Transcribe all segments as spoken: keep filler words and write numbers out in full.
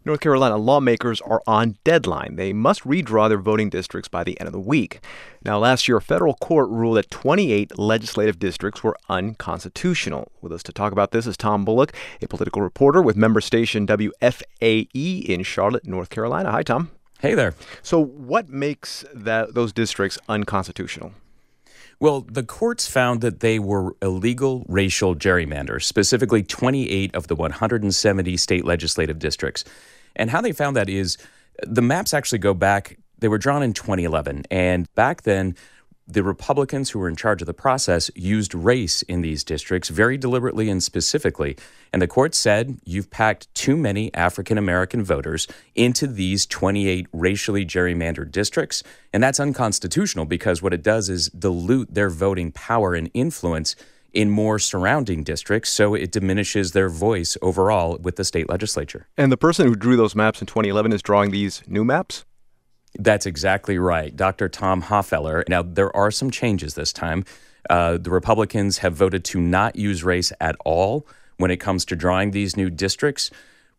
North Carolina lawmakers are on deadline. They must redraw their voting districts by the end of the week. Now, last year, a federal court ruled that twenty-eight legislative districts were unconstitutional. With us to talk about this is Tom Bullock, a political reporter with member station W F A E in Charlotte, North Carolina. Hi, Tom. Hey there. So what makes that those districts unconstitutional? Well, the courts found that they were illegal racial gerrymanders, specifically twenty-eight of the one hundred seventy state legislative districts. And how they found that is the maps actually go back, they were drawn in twenty eleven. And back then, the Republicans who were in charge of the process used race in these districts very deliberately and specifically. And the court said, you've packed too many African-American voters into these twenty-eight racially gerrymandered districts. And that's unconstitutional because what it does is dilute their voting power and influence in more surrounding districts, so it diminishes their voice overall with the state legislature. And the person who drew those maps in twenty eleven is drawing these new maps? That's exactly right. Doctor Tom Hoffeller. Now, there are some changes this time. Uh, the Republicans have voted to not use race at all when it comes to drawing these new districts.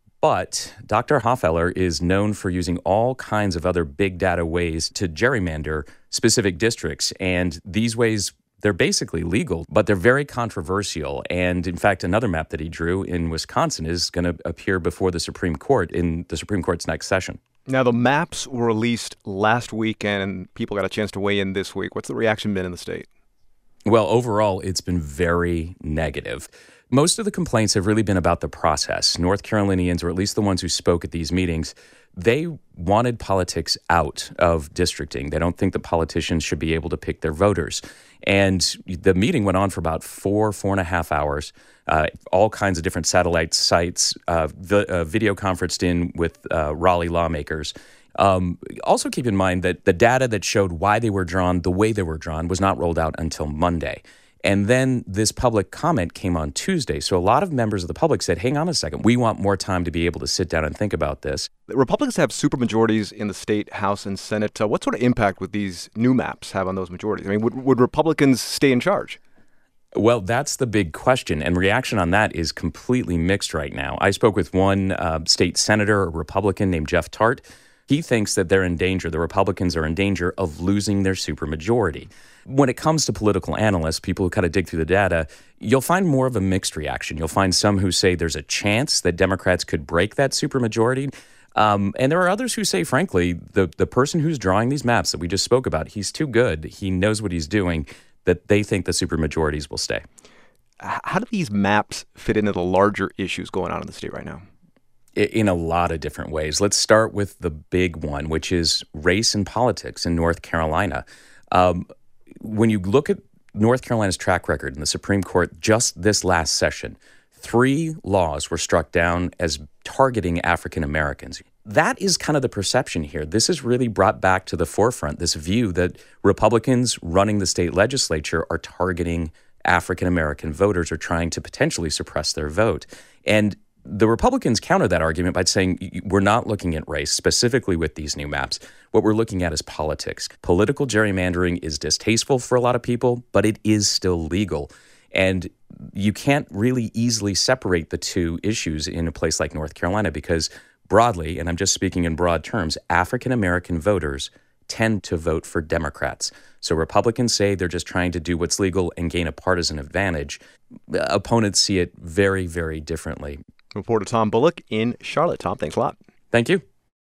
But Doctor Hoffeller is known for using all kinds of other big data ways to gerrymander specific districts. And these ways, they're basically legal, but they're very controversial. And in fact, another map that he drew in Wisconsin is going to appear before the Supreme Court in the Supreme Court's next session. Now, the maps were released last weekend, and people got a chance to weigh in this week. What's the reaction been in the state? Well, overall, it's been very negative. Most of the complaints have really been about the process. North Carolinians, or at least the ones who spoke at these meetings, they wanted politics out of districting. They don't think that politicians should be able to pick their voters. And the meeting went on for about four, four and a half hours. Uh, all kinds of different satellite sites, uh, vi- uh, video conferenced in with uh, Raleigh lawmakers. Um, also keep in mind that the data that showed why they were drawn, the way they were drawn, was not rolled out until Monday. And then this public comment came on Tuesday. So a lot of members of the public said, hang on a second, we want more time to be able to sit down and think about this. Republicans have supermajorities in the state House and Senate. Uh, what sort of impact would these new maps have on those majorities? I mean, would, would Republicans stay in charge? Well, that's the big question, and reaction on that is completely mixed right now. I spoke with one uh, state senator, a Republican named Jeff Tart. He thinks that they're in danger, the Republicans are in danger of losing their supermajority. When it comes to political analysts, people who kind of dig through the data, you'll find more of a mixed reaction. You'll find some who say there's a chance that Democrats could break that supermajority. Um, and there are others who say, frankly, the, the person who's drawing these maps that we just spoke about, he's too good. He knows what he's doing, that they think the supermajorities will stay. How do these maps fit into the larger issues going on in the state right now? In a lot of different ways. Let's start with the big one, which is race and politics in North Carolina. Um, when you look at North Carolina's track record in the Supreme Court just this last session, three laws were struck down as targeting African Americans. That is kind of the perception here. This has really brought back to the forefront this view that Republicans running the state legislature are targeting African American voters or trying to potentially suppress their vote. And the Republicans counter that argument by saying we're not looking at race specifically with these new maps. What we're looking at is politics. Political gerrymandering is distasteful for a lot of people, but it is still legal. And you can't really easily separate the two issues in a place like North Carolina because broadly, and I'm just speaking in broad terms, African American voters tend to vote for Democrats. So Republicans say they're just trying to do what's legal and gain a partisan advantage. Opponents see it very, very differently. Reporter Tom Bullock in Charlotte. Tom, thanks a lot. Thank you.